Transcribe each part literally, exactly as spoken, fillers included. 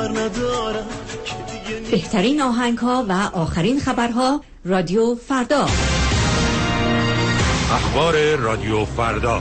باور ندارم. بهترین آهنگ‌ها و آخرین خبرها رادیو فردا. اخبار رادیو فردا.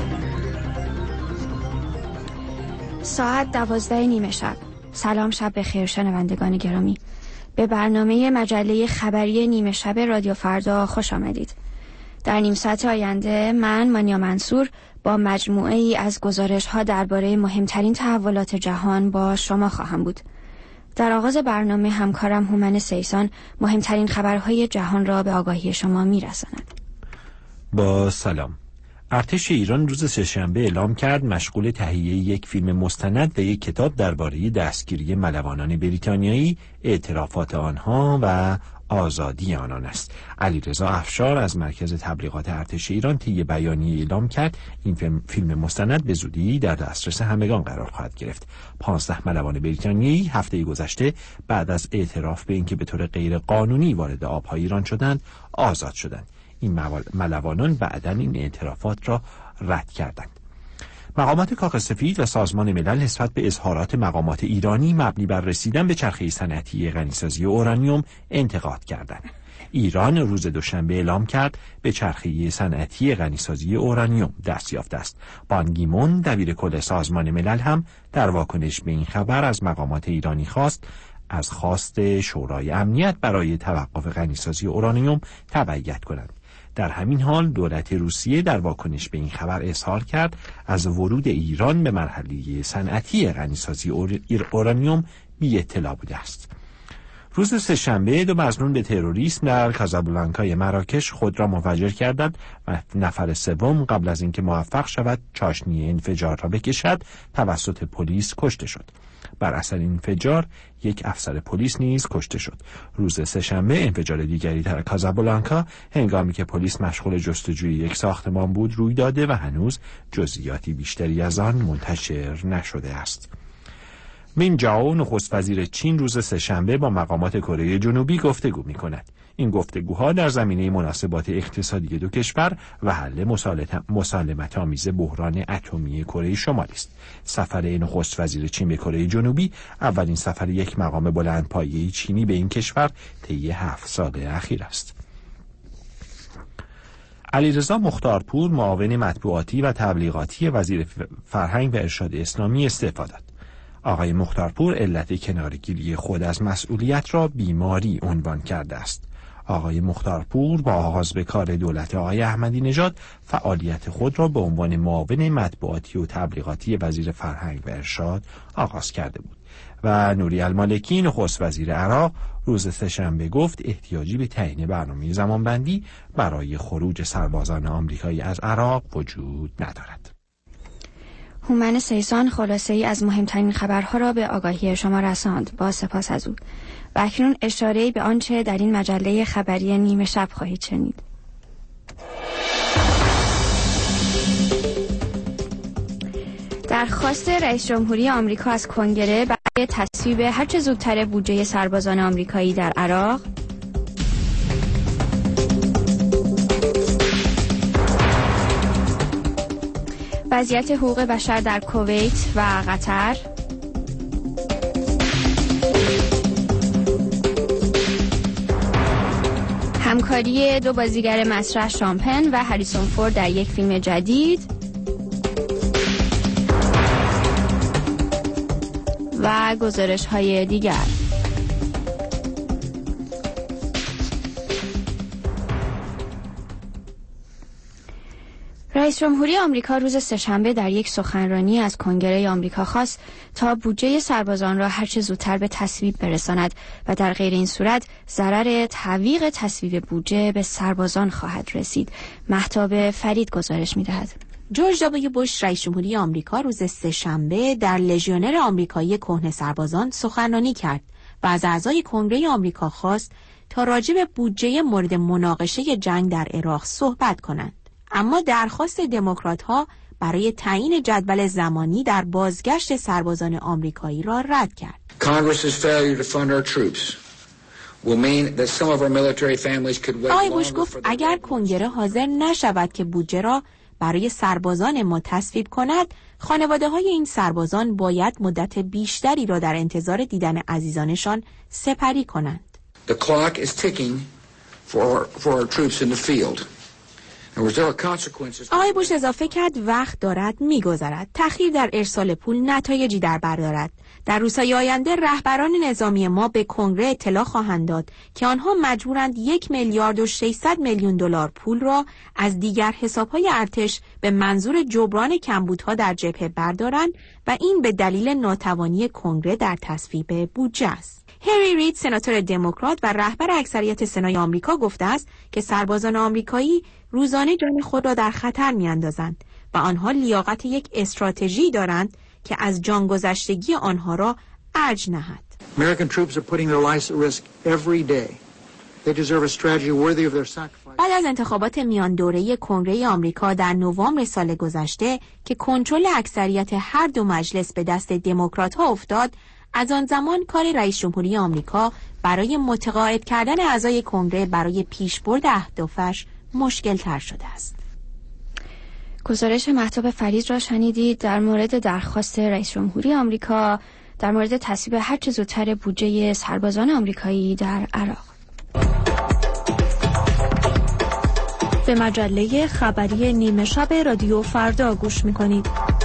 ساعت دوازده نیمه شب. سلام، شب بخیر شنوندگان گرامی. به برنامه مجله خبری نیمه شب رادیو فردا خوش آمدید. در نیم ساعت آینده من مانیا منصور با مجموعه ای از گزارش‌ها درباره مهمترین تحولات جهان با شما خواهم بود. در آغاز برنامه همکارم هومن سیسان مهمترین خبرهای جهان را به آگاهی شما می‌رساند. با سلام. ارتش ایران روز سه‌شنبه اعلام کرد مشغول تهیه یک فیلم مستند و یک کتاب درباره دستگیری ملوانان بریتانیایی، اعترافات آنها و آزادی آنان است. علیرضا افشار از مرکز تبلیغات ارتش ایران طی بیانیه اعلام کرد این فیلم, فیلم مستند به زودی در دسترس همگان قرار خواهد گرفت. پانزده ملوان بریتانیایی هفته گذشته بعد از اعتراف به اینکه به طور غیر قانونی وارد آبهای ایران شدند آزاد شدند. این ملوانان بعداً این اعترافات را رد کردند. مقامات کاخ سفید و سازمان ملل نسبت به اظهارات مقامات ایرانی مبنی بر رسیدن به چرخه صنعتی غنیسازی اورانیوم انتقاد کردند. ایران روز دوشنبه اعلام کرد به چرخه صنعتی غنیسازی اورانیوم دست یافته است. بان کی مون دبیر کل سازمان ملل هم در واکنش به این خبر از مقامات ایرانی خواست از خواست شورای امنیت برای توقف غنیسازی اورانیوم تبعیت کنند. در همین حال دولت روسیه در واکنش به این خبر اظهار کرد از ورود ایران به مرحله صنعتی غنیسازی اورانیوم بی اطلاع بوده است. روز سه‌شنبه دو مظنون به تروریسم در کازابلانکای مراکش خود را منفجر کردند و نفر سوم قبل از اینکه موفق شود چاشنی انفجار را بکشد توسط پلیس کشته شد. بر اثر این انفجار یک افسر پلیس نیز کشته شد. روز سه‌شنبه انفجار دیگری در کازابلانکا هنگامی که پلیس مشغول جستجوی یک ساختمان بود روی داده و هنوز جزئیاتی بیشتری از آن منتشر نشده است. مین جاو نخست وزیر چین روز سه‌شنبه با مقامات کره جنوبی گفتگو می‌کند. این گفتگوها در زمینه مناسبات اقتصادی دو کشور و حل مسالمت آمیز بحران اتمی کره شمالی است. سفر نخست وزیر چین به کره جنوبی اولین سفر یک مقام بلندپایه‌ای چینی به این کشور طی هفت سال اخیر است. علیرضا مختارپور معاون مطبوعاتی و تبلیغاتی وزیر فرهنگ و ارشاد اسلامی استعفا داد. آقای مختارپور علت کنارگیری خود از مسئولیت را بیماری عنوان کرده است. آقای مختارپور با آغاز به کار دولت آقای احمدی نژاد فعالیت خود را به عنوان معاون مطبوعاتی و تبلیغاتی وزیر فرهنگ و ارشاد آغاز کرده بود و نوری المالکی نخست وزیر عراق روز سه‌شنبه گفت احتیاجی به تعیین برنامه زمانبندی برای خروج سربازان آمریکایی از عراق وجود ندارد. هومن سیسان خلاصه ای از مهمترین خبرها را به آگاهی شما رساند. با سپاس از او. و اکنون اشاره‌ای به آنچه در این مجله خبری نیمه شب خواهید شنید. درخواست رئیس جمهوری آمریکا از کنگره برای تصویب هرچه زودتر بودجه سربازان آمریکایی در عراق، وضعیت حقوق بشر در کویت و قطر، همکاری دو بازیگر مسرح شامپن و هریسون فورد در یک فیلم جدید و گزارش‌های دیگر. رئیس جمهوری آمریکا روز سه‌شنبه در یک سخنرانی از کنگره آمریکا خواست تا بودجه سربازان را هرچه زودتر به تصویب برساند و در غیر این صورت ضرر تعویق تصویب بودجه به سربازان خواهد رسید. مهتاب فرید گزارش می‌دهد. جورج دابلیو بوش رئیس جمهوری آمریکا روز سه‌شنبه در لژیونر آمریکایی کهنه سربازان سخنرانی کرد و از اعضای کنگره آمریکا خواست تا راجع به بودجه مورد مناقشه جنگ در عراق صحبت کنند. اما درخواست دموکرات‌ها برای تعیین جدول زمانی در بازگشت سربازان آمریکایی را رد کرد. آقای بوش گفت اگر کنگره حاضر نشود که بودجه را برای سربازان ما تصویب کند، خانواده های این سربازان باید مدت بیشتری را در انتظار دیدن عزیزانشان سپری کنند. The clock is ticking for for our troops in the field. آقای بوش اضافه کرد وقت دارد می‌گذرد. تأخیر در ارسال پول نتایجی در بر دارد. در روزهای آینده رهبران نظامی ما به کنگره اطلاع خواهند داد که آنها مجبورند یک میلیارد و ششصد میلیون دلار پول را از دیگر حساب‌های ارتش به منظور جبران کمبودها در جبهه بردارند و این به دلیل ناتوانی کنگره در تصویب بودجه است. هری رید، سناتور دموکرات و رهبر اکثریت سنای آمریکا، گفته است که سربازان آمریکایی روزانه جان خود را در خطر می‌اندازند و آنها لیاقت یک استراتژی دارند که از جانگذشتگی آنها را ارج نهد. American troops are putting their lives at risk every day. They deserve a strategy worthy of their sacrifice. بعد از انتخابات میان دوره کنگره آمریکا در نوامبر سال گذشته که کنترل اکثریت هر دو مجلس به دست دموکرات‌ها افتاد، از آن زمان کار رئیس جمهوری آمریکا برای متقاعد کردن اعضای کنگره برای پیشبرد اهدافش مشکل تر شده است. گزارش مهتاب فریض را شنیدید در مورد درخواست رئیس جمهوری آمریکا در مورد تصویب هر چه زودتر بودجه سربازان آمریکایی در عراق. به مجله خبری نیمه شب رادیو فردا گوش می‌کنید.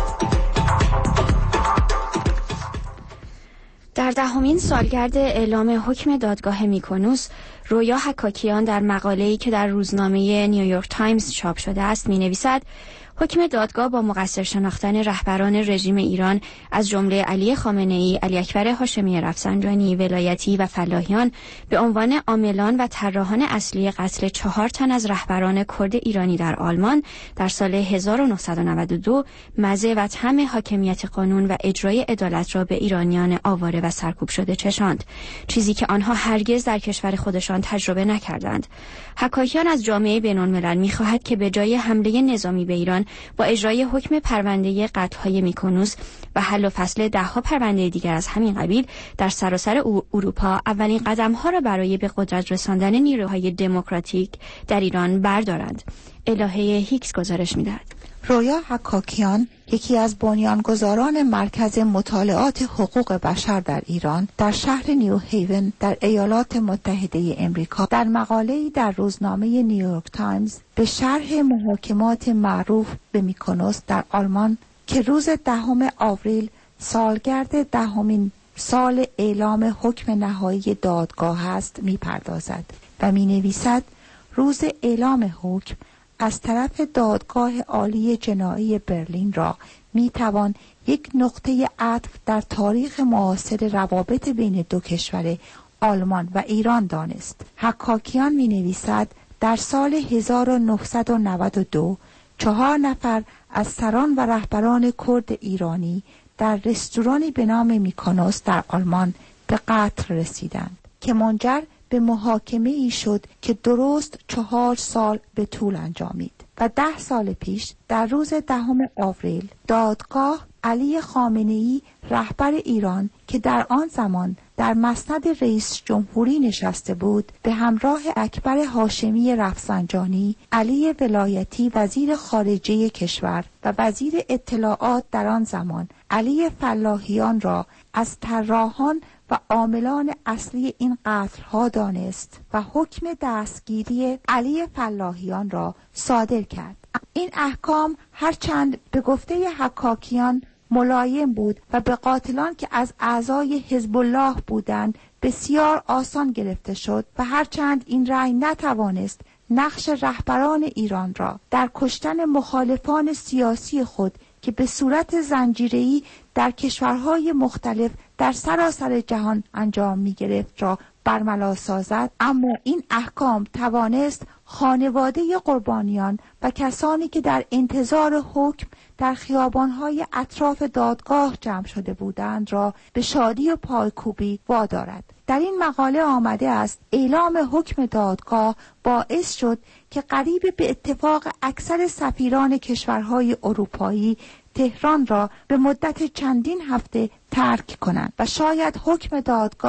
در دهمین سالگرد اعلام حکم دادگاه میکنوس، رویا حکاکیان در مقاله‌ای که در روزنامه نیویورک تایمز چاپ شده است می‌نویسد حکم دادگاه با مقصر شناختن رهبران رژیم ایران از جمله علی خامنه‌ای، علی اکبر هاشمی رفسنجانی، ولایتی و فلاحیان به عنوان عاملان و طراحان اصلی قتل چهار تن از رهبران کرد ایرانی در آلمان در سال هزار و نهصد و نود و دو مزه و طعم حاکمیت قانون و اجرای عدالت را به ایرانیان آواره و سرکوب شده چشاند، چیزی که آنها هرگز در کشور خودشان تجربه نکردند. حکاکیان از جامعه بین‌الملل می‌خواهد که به جای حمله نظامی به ایران با اجرای حکم پرونده قتل‌های میکنوس و حل و فصل ده‌ها پرونده دیگر از همین قبیل در سراسر اروپا اولین قدم‌ها را برای به قدرت رساندن نیروهای دموکراتیک در ایران بردارند. الهه هیکس گزارش می‌دهد. رویا حکاکیان، یکی از بنیانگذاران مرکز مطالعات حقوق بشر در ایران، در شهر نیو هیون در ایالات متحده امریکا در مقاله‌ای در روزنامه نیویورک تایمز به شرح محاکمات معروف به میکنوس در آلمان که روز دهم آوریل سالگرد دهمین سال اعلام حکم نهایی دادگاه است میپردازد و مینویسد روز اعلام حکم از طرف دادگاه عالی جنایی برلین را می توان یک نقطه عطف در تاریخ معاصر روابط بین دو کشور آلمان و ایران دانست. حکاکیان می نویسد در سال هزار و نهصد و نود و دو چهار نفر از سران و رهبران کرد ایرانی در رستورانی به نام میکونوس در آلمان به قتل رسیدند که منجر به محاکمه ای شد که درست چهار سال به طول انجامید و ده سال پیش در روز دهم آوریل دادگاه علی خامنه‌ای رهبر ایران که در آن زمان در مسند رئیس جمهوری نشسته بود به همراه اکبر هاشمی رفسنجانی، علی ولایتی وزیر خارجه کشور و وزیر اطلاعات در آن زمان علی فلاحیان را از طراحان و عاملان اصلی این قتل‌ها دانست و حکم دستگیری علی فلاحیان را صادر کرد. این احکام هرچند به گفته حکاکیان ملایم بود و به قاتلان که از اعضای حزب الله بودند بسیار آسان گرفته شد و هرچند این رأی نتوانست نقش رهبران ایران را در کشتن مخالفان سیاسی خود که به صورت زنجیره‌ای در کشورهای مختلف در سراسر جهان انجام می گرفت را برملا سازد، اما این احکام توانست خانواده قربانیان و کسانی که در انتظار حکم در خیابانهای اطراف دادگاه جمع شده بودند را به شادی و پایکوبی وادارد. در این مقاله آمده است اعلام حکم دادگاه باعث شد که قریب به اتفاق اکثر سفیران کشورهای اروپایی تهران را به مدت چندین هفته ترک کنند و شاید حکم دادگاه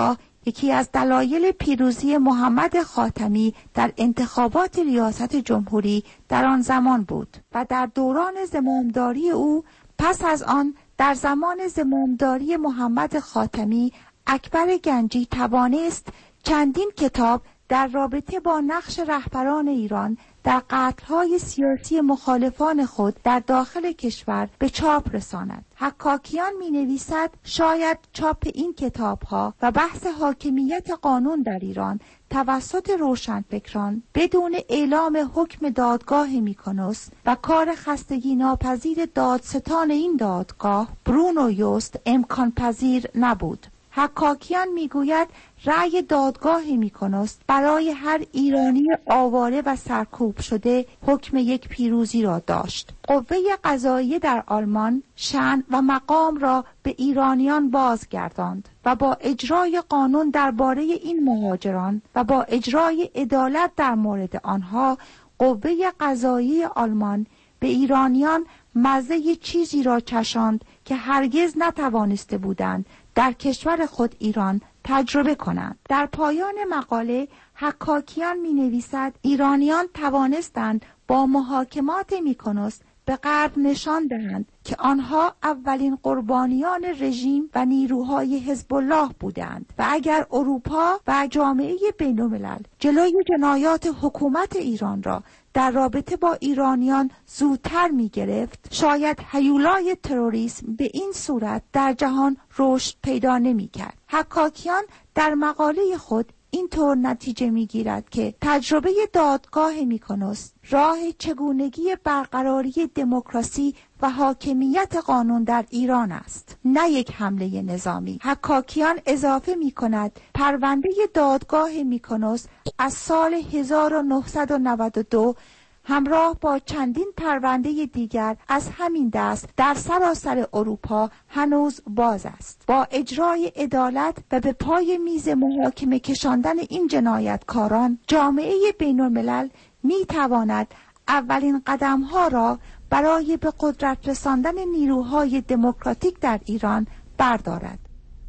یکی از دلایل پیروزی محمد خاتمی در انتخابات ریاست جمهوری در آن زمان بود و در دوران زمامداری او پس از آن در زمان زمامداری محمد خاتمی اکبر گنجی توانست چندین کتاب در رابطه با نقش رهبران ایران در قتل‌های سیاسی مخالفان خود در داخل کشور به چاپ رساند. حکاکیان می‌نویسد شاید چاپ این کتاب‌ها و بحث حاکمیت قانون در ایران توسط روشنفکران بدون اعلام حکم دادگاه میکونوس و کار خستگی ناپذیر دادستان این دادگاه برونو یوست امکان پذیر نبود. حکاکیان میگوید رأی دادگاه میکونوس برای هر ایرانی آواره و سرکوب شده حکم یک پیروزی را داشت. قوه قضاییه در آلمان شأن و مقام را به ایرانیان بازگرداند و با اجرای قانون درباره این مهاجران و با اجرای عدالت در مورد آنها قوه قضاییه آلمان به ایرانیان مزه چیزی را چشاند که هرگز نتوانسته بودند در کشور خود ایران تجربه کنند. در پایان مقاله حکاکیان می نویسد ایرانیان توانستند با محاکمات میکونوس به غرب نشان دهند که آنها اولین قربانیان رژیم و نیروهای حزب الله بودند و اگر اروپا و جامعه بین‌الملل جلوی جنایات حکومت ایران را در رابطه با ایرانیان زودتر می گرفت شاید هیولای تروریسم به این صورت در جهان رشد پیدا نمی کرد. حکاکیان در مقاله خود اینطور نتیجه می گیرد که تجربه دادگاه میکونوس راه چگونگی برقراری دموکراسی و حاکمیت قانون در ایران است، نه یک حمله نظامی. حکاکیان اضافه می کند پرونده دادگاه میکونوس از سال هزار و نهصد و نود و دو همراه با چندین پرونده دیگر از همین دست در سراسر اروپا هنوز باز است. با اجرای عدالت و به پای میز محاکمه کشاندن این جنایتکاران جامعه بین‌الملل می تواند اولین قدم‌ها را برای به قدرت رساندن نیروهای دموکراتیک در ایران بردارد.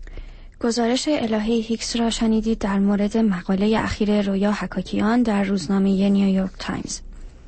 گزارش الهه هیکس را شنیدید در مورد مقاله اخیر رویا حکاکیان در روزنامه نیویورک تایمز.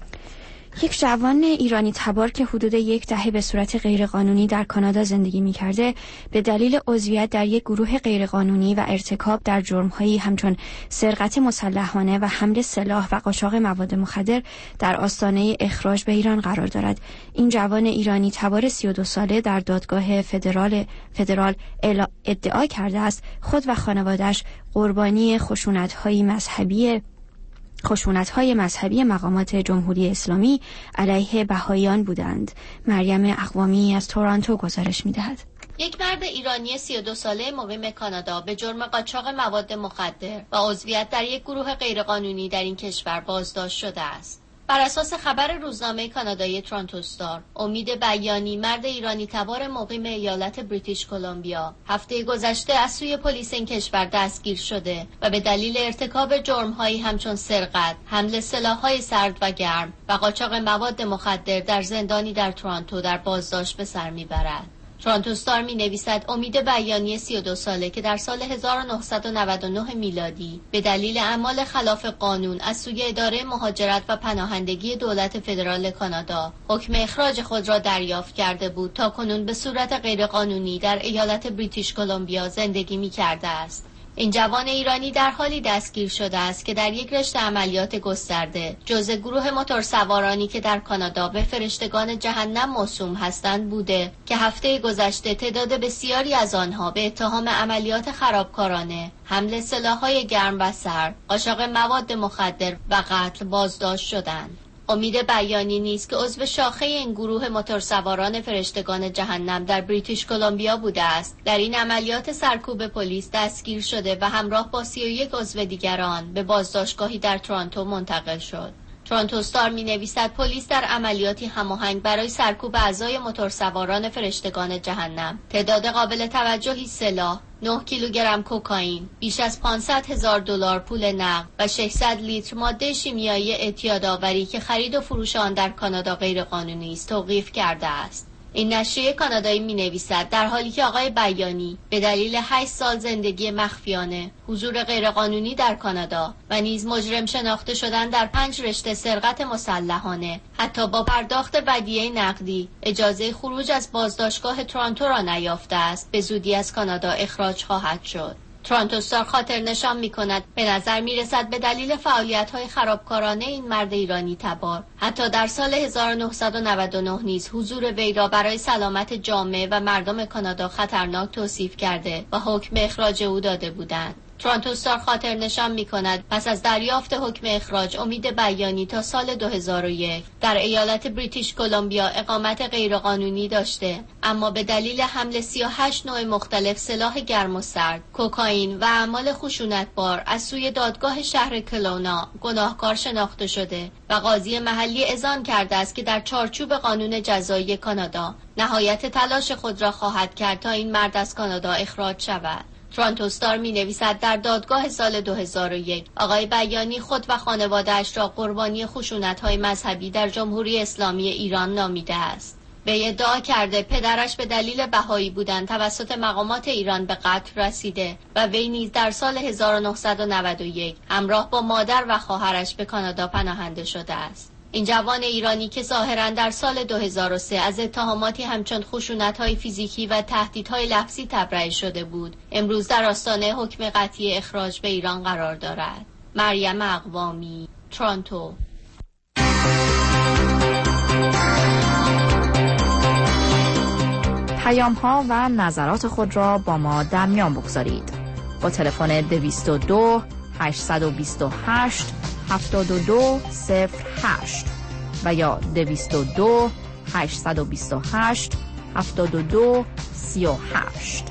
یک جوان ایرانی تبار که حدود یک دهه به صورت غیرقانونی در کانادا زندگی می‌کرده به دلیل عضویت در یک گروه غیرقانونی و ارتکاب در جرم‌هایی همچون سرقت مسلحانه و حمل سلاح و قاچاق مواد مخدر در آستانه اخراج به ایران قرار دارد. این جوان ایرانی تبار سی و دو ساله در دادگاه فدرال فدرال ادعا کرده است خود و خانواده‌اش قربانی خشونت‌های مذهبی خشونت‌های مذهبی مقامات جمهوری اسلامی علیه بهائیان بودند. مریم اقوامی از تورنتو گزارش می‌دهد. یک مرد ایرانی سی و دو ساله مقیم کانادا به جرم قاچاق مواد مخدر و عضویت در یک گروه غیرقانونی در این کشور بازداشت شده است. بر اساس خبر روزنامه کانادایی تورنتو استار، امید بیانی مرد ایرانی تبار مقیم ایالت بریتیش کلمبیا هفته گذشته از سوی پلیس این کشور دستگیر شده و به دلیل ارتکاب جرم‌هایی همچون سرقت، حمل سلاح‌های سرد و گرم و قاچاق مواد مخدر در زندانی در تورنتو در بازداشت به سر می‌برد. تورنتو استار می نویسد امید بیانی سی و دو ساله که در سال هزار و نهصد و نود و نه میلادی به دلیل اعمال خلاف قانون از سوی اداره مهاجرت و پناهندگی دولت فدرال کانادا حکم اخراج خود را دریافت کرده بود تا کنون به صورت غیرقانونی در ایالت بریتیش کلمبیا زندگی می کرده است. این جوان ایرانی در حالی دستگیر شده است که در یک رشته عملیات گسترده جزء گروه موتورسوارانی که در کانادا به فرشتگان جهنم موسوم هستند بوده که هفته گذشته تعداد بسیاری از آنها به اتهام عملیات خرابکارانه، حمل سلاح‌های گرم و سرد، قاچاق مواد مخدر و قتل بازداشت شدند. امید بیانی نیز که عضو شاخه این گروه موتورسواران فرشتگان جهنم در بریتیش کلمبیا بوده است، در این عملیات سرکوب پلیس دستگیر شده و همراه با سی و یک عضو دیگران به بازداشتگاهی در تورنتو منتقل شد. تورنتو استار می نویسد پلیس در عملیاتی هماهنگ برای سرکوب اعضای موتورسواران فرشتگان جهنم تعداد قابل توجهی سلاح، نه کیلوگرم کوکائین، بیش از پانصد هزار دلار پول نقد و ششصد لیتر ماده شیمیایی اعتیادآوری که خرید و فروش آن در کانادا غیرقانونی است توقیف کرده است. این نشریه کانادایی می‌نویسد در حالی که آقای بیانی به دلیل هشت سال زندگی مخفیانه، حضور غیرقانونی در کانادا و نیز مجرم شناخته شدن در پنج رشته سرقت مسلحانه، حتی با پرداخت ودیعه نقدی اجازه خروج از بازداشتگاه تورنتو را نیافته است، به زودی از کانادا اخراج خواهد شد. تورنتو استار خاطر نشان می کند به نظر می رسد به دلیل فعالیت‌های خرابکارانه این مرد ایرانی تبار حتی در سال هزار و نهصد و نود و نه نیز حضور وی را برای سلامت جامعه و مردم کانادا خطرناک توصیف کرده و حکم اخراج او داده بودند. تورنتو استار خاطر نشان می کند پس از دریافت حکم اخراج امید بیانی تا سال دو هزار و یک در ایالت بریتیش کلمبیا اقامت غیرقانونی داشته، اما به دلیل حمل سی و هشت نوع مختلف سلاح گرم و سرد، کوکائین و اعمال خشونتبار از سوی دادگاه شهر کلونا گناهکار شناخته شده و قاضی محلی اذعان کرده است که در چارچوب قانون جزایی کانادا نهایت تلاش خود را خواهد کرد تا این مرد از کانادا اخراج شود. تورنتو استار می نویسد در دادگاه سال دو هزار و یک آقای بیانی خود و خانواده‌اش را قربانی خشونت‌های مذهبی در جمهوری اسلامی ایران نامیده است. وی ادعا کرده پدرش به دلیل بهایی بودن توسط مقامات ایران به قتل رسیده و وی نیز در سال هزار و نهصد و نود و یک همراه با مادر و خواهرش به کانادا پناهنده شده است. این جوان ایرانی که ظاهراً در سال دو هزار و سه از اتهاماتی همچون خشونت‌های فیزیکی و تهدیدهای لفظی تبرئه شده بود، امروز در آستانه حکم قطعی اخراج به ایران قرار دارد. مریم اقوامی، تورنتو. پیام‌ها و نظرات خود را با ما در میان بگذارید. با تلفن دویست و دو هشتصد و بیست و هشت هفتاد و دو صفر هشت و یا دویست و دو هشتصد و بیست و هشت هفتاد و دو سی و هشت.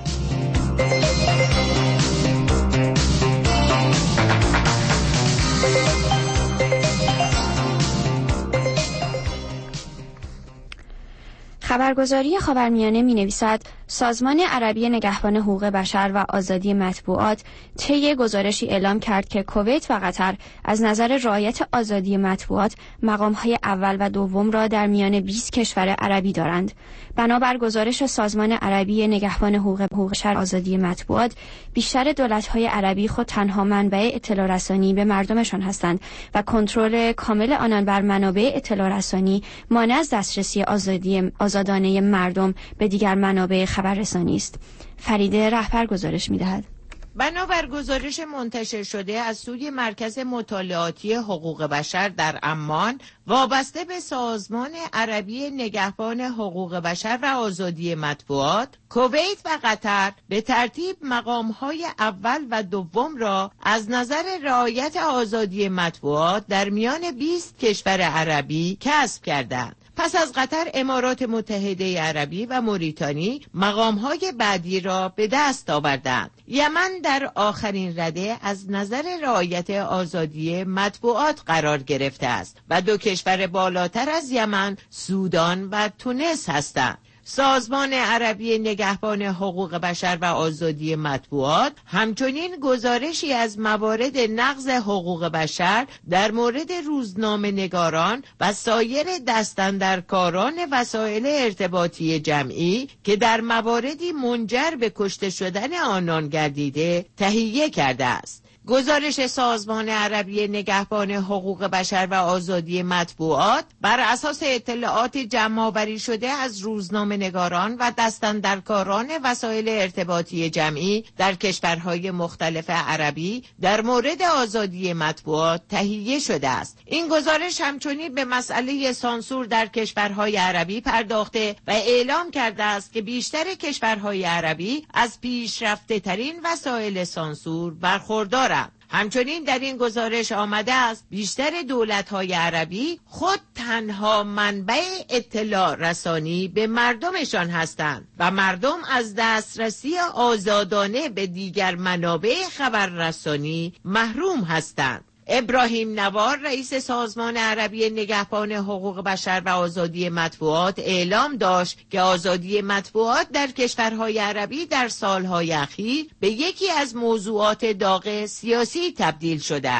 خبرگزاری خاورمیانه می نویسد سازمان عربی نگهبان حقوق بشر و آزادی مطبوعات طی گزارشی اعلام کرد که کویت و قطر از نظر رعایت آزادی مطبوعات مقام‌های اول و دوم را در میان بیست کشور عربی دارند. بنابر گزارش سازمان عربی نگهبان حقوق بشر و آزادی مطبوعات، بیشتر دولت‌های عربی خود تنها منبع اطلاع رسانی به مردمشان هستند و کنترل کامل آنان بر منابع اطلاع رسانی مانع از دسترسی آزادی آزادانه مردم به دیگر منابع خبررسانی است. فریده رهبر گزارش می‌دهد. بنابر گزارش منتشر شده از سوی مرکز مطالعاتی حقوق بشر در عمان وابسته به سازمان عربی نگهبان حقوق بشر و آزادی مطبوعات، کویت و قطر به ترتیب مقام‌های اول و دوم را از نظر رعایت آزادی مطبوعات در میان بیست کشور عربی کسب کردند. پس از قطر، امارات متحده عربی و موریتانی مقام‌های بعدی را به دست آوردند. یمن در آخرین رده از نظر رعایت آزادی مطبوعات قرار گرفته است و دو کشور بالاتر از یمن، سودان و تونس هستند. سازمان عربی نگهبان حقوق بشر و آزادی مطبوعات همچنین گزارشی از موارد نقض حقوق بشر در مورد روزنامه نگاران و سایر دستاندرکاران وسایل ارتباطی جمعی که در مواردی منجر به کشته شدن آنان گردیده تهیه کرده است. گزارش سازمان عربی نگهبان حقوق بشر و آزادی مطبوعات بر اساس اطلاعات جمع‌آوری شده از روزنامه نگاران و دستاندرکاران وسایل ارتباطی جمعی در کشورهای مختلف عربی در مورد آزادی مطبوعات تهیه شده است. این گزارش همچنین به مسئله سانسور در کشورهای عربی پرداخته و اعلام کرده است که بیشتر کشورهای عربی از پیشرفته ترین وسایل سانسور برخوردارند. همچنین در این گزارش آمده است بیشتر دولت‌های عربی خود تنها منبع اطلاع رسانی به مردمشان هستند و مردم از دسترسی آزادانه به دیگر منابع خبررسانی محروم هستند. ابراهیم نوار رئیس سازمان عربی نگهبان حقوق بشر و آزادی مطبوعات اعلام داشت که آزادی مطبوعات در کشورهای عربی در سالهای اخیر به یکی از موضوعات داغ سیاسی تبدیل شده است.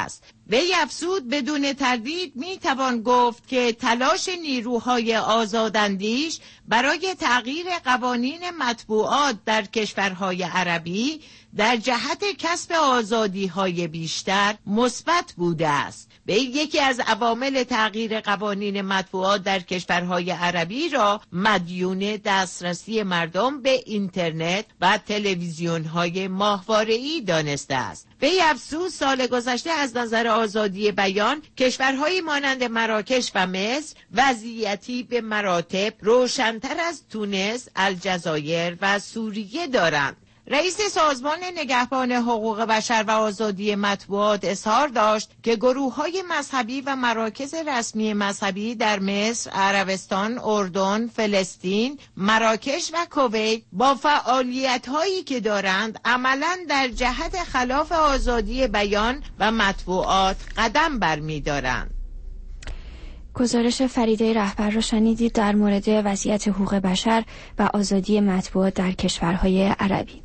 وی افزود بدون تردید می توان گفت که تلاش نیروهای آزاداندیش برای تغییر قوانین مطبوعات در کشورهای عربی در جهت کسب آزادی‌های بیشتر مثبت بوده است. به یکی از عوامل تغییر قوانین مطبوعات در کشورهای عربی را مدیون دسترسی مردم به اینترنت و تلویزیون‌های ماهواره‌ای دانسته است. وی افزود سال گذشته از نظر آزادی بیان کشورهایی مانند مراکش و مصر وضعیتی به مراتب روشن‌تر از تونس، الجزایر و سوریه دارند. رئیس سازمان نگهبان حقوق بشر و آزادی مطبوعات اظهار داشت که گروه‌های مذهبی و مراکز رسمی مذهبی در مصر، عربستان، اردن، فلسطین، مراکش و کویت با فعالیت‌هایی که دارند عملاً در جهت خلاف آزادی بیان و مطبوعات قدم برمی‌دارند. گزارش فریده رهبر را شنیدید در مورد وضعیت حقوق بشر و آزادی مطبوعات در کشورهای عربی.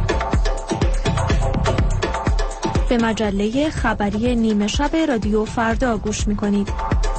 به مجله خبری نیمه شب رادیو فردا گوش می‌کنید.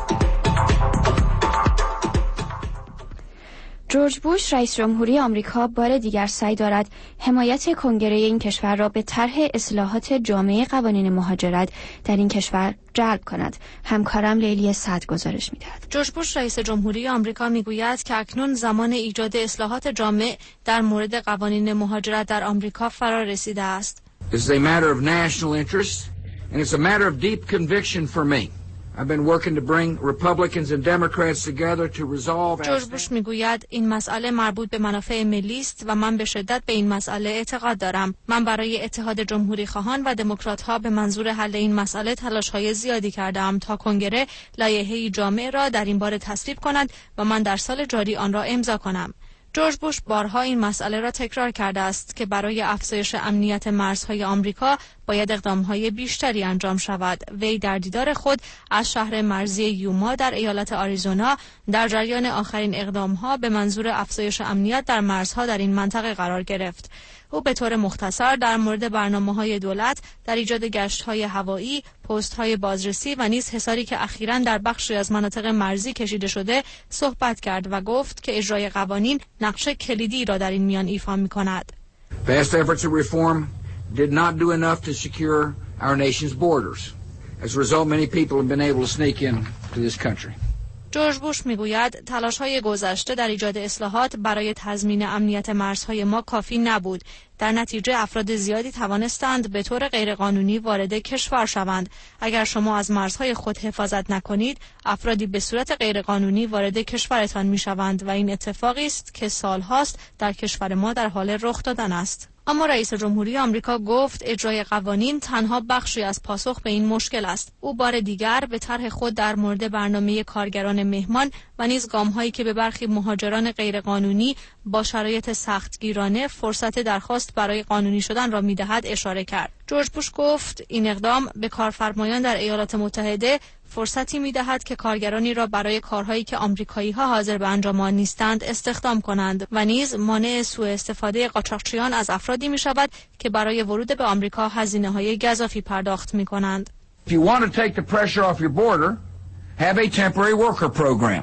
جورج بوش رئیس جمهوری آمریکا بار دیگر سعی دارد حمایت کنگره این کشور را به طرح اصلاحات جامع قوانین مهاجرت در این کشور جلب کند. همکارم لیلی سعد گزارش می‌دهد. جورج بوش رئیس جمهوری آمریکا میگوید که اکنون زمان ایجاد اصلاحات جامع در مورد قوانین مهاجرت در آمریکا فرا رسیده است. This is a matter of national interest and it's a matter of deep conviction for me. I've been working to bring Republicans and Democrats together to resolve. جورج بوش میگوید این مسئله مربوط به منافع ملی است و من به شدت به این مسئله اعتقاد دارم. من برای اتحاد جمهوری خواهان و دموکرات‌ها به منظور حل این مسئله تلاش‌های زیادی کردم تا کنگره لایحه‌ای جامع را در این باره تصویب کند و من در سال جاری آن را امضا کنم. جورج بوش بارها این مسئله را تکرار کرده است که برای افزایش امنیت مرزهای آمریکا باید اقدامهای بیشتری انجام شود. وی در دیدار خود از شهر مرزی یوما در ایالت آریزونا در جریان آخرین اقدامها به منظور افزایش امنیت در مرزها در این منطقه قرار گرفت. او به طور مختصر در مورد برنامه‌های دولت در ایجاد گشت‌های هوایی، پست‌های بازرسی و نیز حصاری که اخیراً در بخشی از مناطق مرزی کشیده شده صحبت کرد و گفت که اجرای قوانین نقش کلیدی را در این میان ایفا می‌کند. Past efforts of reform did not do enough to secure our nation's borders. As a result, many people have been able to sneak in to this country. جورج بوش میگوید تلاش‌های گذشته در ایجاد اصلاحات برای تضمین امنیت مرزهای ما کافی نبود. در نتیجه افراد زیادی توانستند به طور غیرقانونی وارد کشور شوند. اگر شما از مرزهای خود حفاظت نکنید، افرادی به صورت غیرقانونی وارد کشورتان میشوند و این اتفاقی است که سالهاست در کشور ما در حال رخ دادن است. اما رئیس جمهوری آمریکا گفت اجرای قوانین تنها بخشی از پاسخ به این مشکل است. او بار دیگر به طرح خود در مورد برنامه کارگران مهمان و نیز گام‌هایی که به برخی مهاجران غیرقانونی با شرایط سختگیرانه فرصت درخواست برای قانونی شدن را می‌دهد اشاره کرد. جورج بوش گفت این اقدام به کارفرمایان در ایالات متحده فرصتی می‌دهد که کارگرانی را برای کارهایی که آمریکایی‌ها حاضر به انجام آن نیستند استخدام کنند و نیز مانع سوء استفاده قاچاقچیان از افرادی می‌شود که برای ورود به آمریکا هزینه‌های گزافی پرداخت می‌کنند. If you want to take the pressure off your border, have a temporary worker program.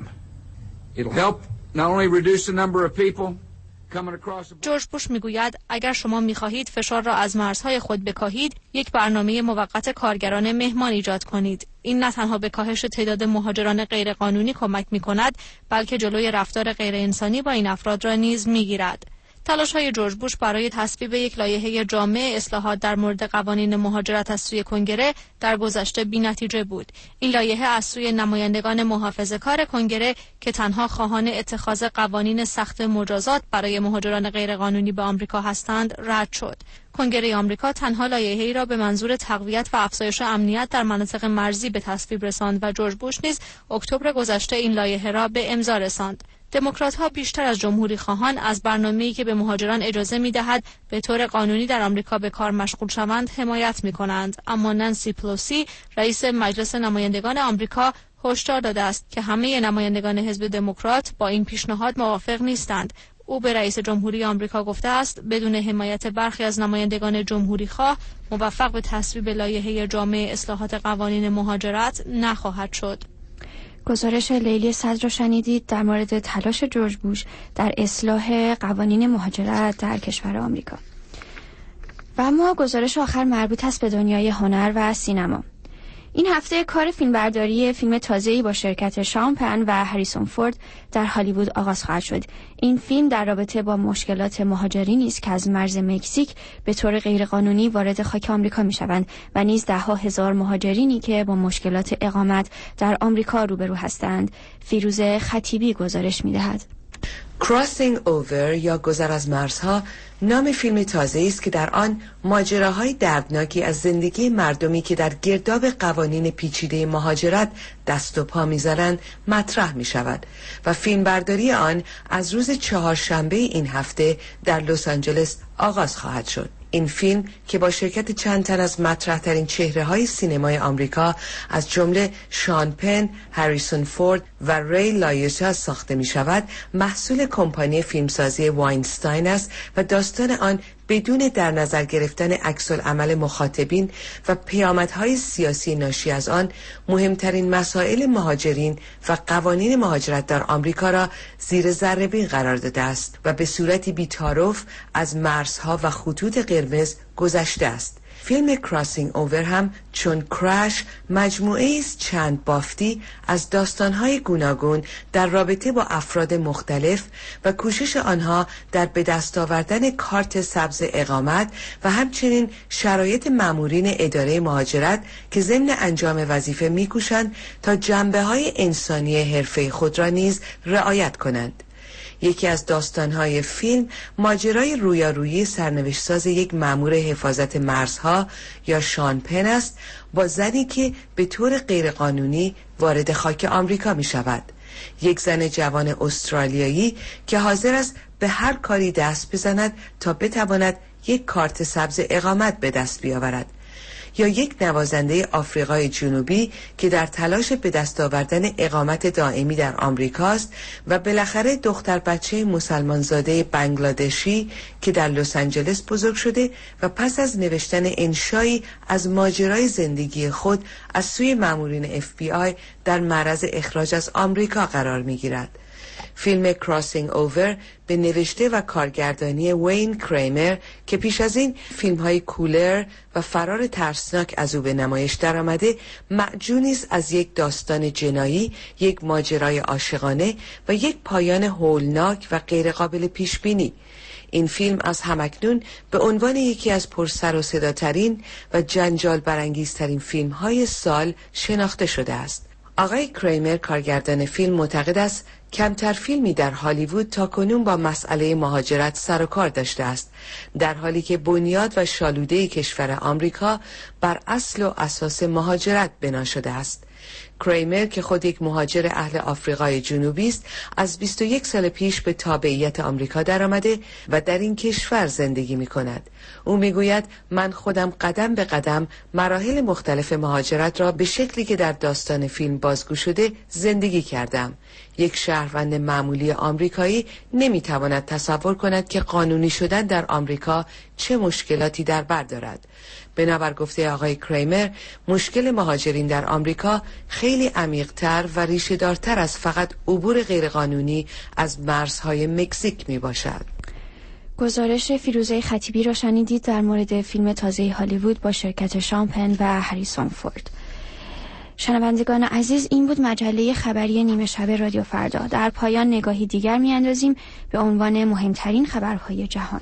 It'll help not only reduce the number of people جورج بوش میگوید اگر شما میخواهید فشار را از مرزهای خود بکاهید، یک برنامه موقت کارگران مهمان ایجاد کنید. این نه تنها به کاهش تعداد مهاجران غیرقانونی کمک میکند، بلکه جلوی رفتار غیر انسانی با این افراد را نیز میگیرد. تلاش‌های جورج بوش برای تصویب یک لایحه جامع اصلاحات در مورد قوانین مهاجرت از سوی کنگره در گذشته بی‌نتیجه بود. این لایحه از سوی نمایندگان محافظه‌کار کنگره که تنها خواهان اتخاذ قوانین سخت مجازات برای مهاجران غیرقانونی به آمریکا هستند رد شد. کنگره آمریکا تنها لایحه‌ای را به منظور تقویت و افزایش امنیت در مناطق مرزی به تصویب رساند و جورج بوش نیز اکتبر گذشته این لایحه را به امضا رساند. دموکرات‌ها بیشتر از جمهوری خواهان از برنامه‌ای که به مهاجران اجازه می‌دهد به طور قانونی در آمریکا به کار مشغول شوند حمایت می‌کنند، اما نانسی پلوسی رئیس مجلس نمایندگان آمریکا هشدار داده است که همه نمایندگان حزب دموکرات با این پیشنهاد موافق نیستند. او به رئیس جمهوری آمریکا گفته است بدون حمایت برخی از نمایندگان جمهوری خواه موفق به تصویب لایحه جامع اصلاحات قوانین مهاجرت نخواهد شد. گزارش لیلی صدر را شنیدید در مورد تلاش جورج بوش در اصلاح قوانین مهاجرت در کشور آمریکا. و اما گزارش آخر مربوط است به دنیای هنر و سینما. این هفته کار فیلمبرداری فیلم تازه‌ای با شرکت شان پن و هریسون فورد در هالیوود آغاز خواهد شد. این فیلم در رابطه با مشکلات مهاجرینی است که از مرز مکزیک به طور غیرقانونی وارد خاک آمریکا می‌شوند و نیز ده‌ها هزار مهاجرینی که با مشکلات اقامت در آمریکا روبرو هستند. فیروزه خطیبی گزارش می‌دهد. Crossing Over یا گذر از مرزها نام فیلم تازه‌ای است که در آن ماجراهای دردناکی از زندگی مردمی که در گرداب قوانین پیچیده مهاجرت دست و پا می‌زنند مطرح می‌شود و فیلمبرداری آن از روز چهارشنبه این هفته در لس آنجلس آغاز خواهد شد. این فیلم که با شرکت چند تن از مطرح‌ترین چهره‌های سینمای آمریکا از جمله شان پن، هریسون فورد و ری لایوتا ساخته می‌شود، محصول کمپانی فیلمسازی واینستاین است و داستان آن بدون در نظر گرفتن عکس‌العمل مخاطبین و پیامدهای سیاسی ناشی از آن مهمترین مسائل مهاجرین و قوانین مهاجرت در آمریکا را زیر ذره‌بین قرار داده است و به صورتی بی‌تعارف از مرزها و خطوط قرمز گذشته است. فیلم کراسینگ اوور هم چون کرش مجموعه است چند بافتی از داستان‌های گوناگون در رابطه با افراد مختلف و کوشش آنها در به دست آوردن کارت سبز اقامت و همچنین شرایط مامورین اداره مهاجرت که ضمن انجام وظیفه می‌کوشند تا جنبه‌های انسانی حرفه خود را نیز رعایت کنند. یکی از داستان‌های فیلم ماجرای رویارویی سرنوشت‌ساز یک مأمور حفاظت مرزها یا شان پن است با زنی که به طور غیرقانونی وارد خاک آمریکا می‌شود. یک زن جوان استرالیایی که حاضر است به هر کاری دست بزند تا بتواند یک کارت سبز اقامت به دست بیاورد. یا یک نوازنده آفریقای جنوبی که در تلاش به دست آوردن اقامت دائمی در آمریکاست و بالاخره دختر بچه مسلمانزاده بنگلادشی که در لس آنجلس بزرگ شده و پس از نوشتن انشایی از ماجرای زندگی خود از سوی مامورین اف بی آی در معرض اخراج از آمریکا قرار می‌گیرد. فیلم کراسینگ اوور به نوشته و کارگردانی وین کریمر که پیش از این فیلم‌های کولر و فرار ترسناک از او به نمایش درآمده، معجونی است از یک داستان جنایی، یک ماجرای عاشقانه و یک پایان هولناک و غیرقابل پیش‌بینی. این فیلم از همکنون به عنوان یکی از پرسر و صداترین و جنجال برانگیزترین فیلم‌های سال شناخته شده است. آقای کریمر کارگردان فیلم معتقد است کمتر فیلمی در هالیوود تاکنون با مسئله مهاجرت سر و کار داشته است، در حالی که بنیاد و شالوده کشور آمریکا بر اصل و اساس مهاجرت بنا شده است. کریمر که خود یک مهاجر اهل آفریقای جنوبی است، از بیست و یک سال پیش به تابعیت آمریکا درآمده و در این کشور زندگی می کند. او می گوید من خودم قدم به قدم مراحل مختلف مهاجرت را به شکلی که در داستان فیلم بازگو شده زندگی کردم. یک شهروند معمولی آمریکایی نمی تواند تصور کند که قانونی شدن در آمریکا چه مشکلاتی در بر دارد. بنابر گفته آقای کریمر، مشکل مهاجرین در آمریکا خیلی عمیق‌تر و ریشه‌دارتر از فقط عبور غیرقانونی از مرزهای مکزیک می باشد. گزارش فیروزه خطیبی را شنیدید در مورد فیلم تازه هالیوود با شرکت شان پن و هریسون فورد. شنوندگان عزیز، این بود مجله خبری نیمه شب رادیو فردا. در پایان نگاهی دیگر می‌اندازیم به عنوان مهمترین خبرهای جهان.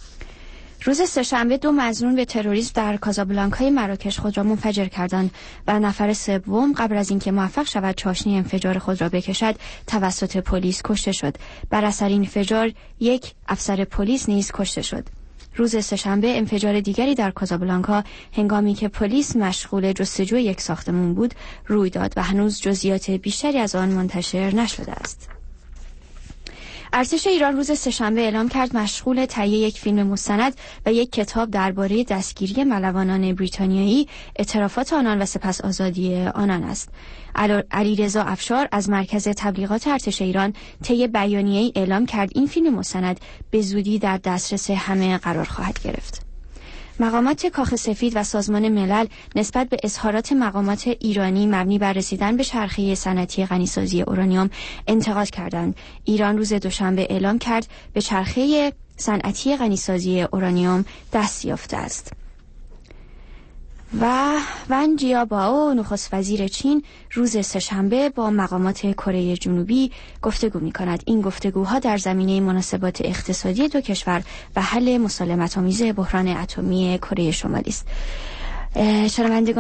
روز سه‌شنبه دو مظنون به تروریسم در کازابلانکای مراکش خود را منفجر کردند و نفر سوم قبل از اینکه موفق شود چاشنی انفجار خود را بکشد توسط پلیس کشته شد. بر اثر این انفجار یک افسر پلیس نیز کشته شد. روز سه‌شنبه انفجار دیگری در کازابلانکا هنگامی که پلیس مشغول جستجوی یک ساختمان بود روی داد و هنوز جزئیات بیشتری از آن منتشر نشده است. ارتش ایران روز سه‌شنبه اعلام کرد مشغول تهیه یک فیلم مستند و یک کتاب درباره دستگیری ملوانان بریتانیایی، اعترافات آنان و سپس آزادی آنان است. علیرضا افشار از مرکز تبلیغات ارتش ایران طی بیانیه‌ای اعلام کرد این فیلم مستند به زودی در دسترس همه قرار خواهد گرفت. مقامات کاخ سفید و سازمان ملل نسبت به اظهارات مقامات ایرانی مبنی بر رسیدن به چرخه صنعتی غنیسازی اورانیوم انتقاد کردند. ایران روز دوشنبه اعلام کرد به چرخه صنعتی غنیسازی اورانیوم دست یافته است. و ون جیابائو نخست وزیر چین روز سه‌شنبه با مقامات کره جنوبی گفتگو می‌کند. این گفتگوها در زمینه مناسبات اقتصادی دو کشور و حل مسالمت‌آمیز بحران اتمی کره شمالی است. شنوندگان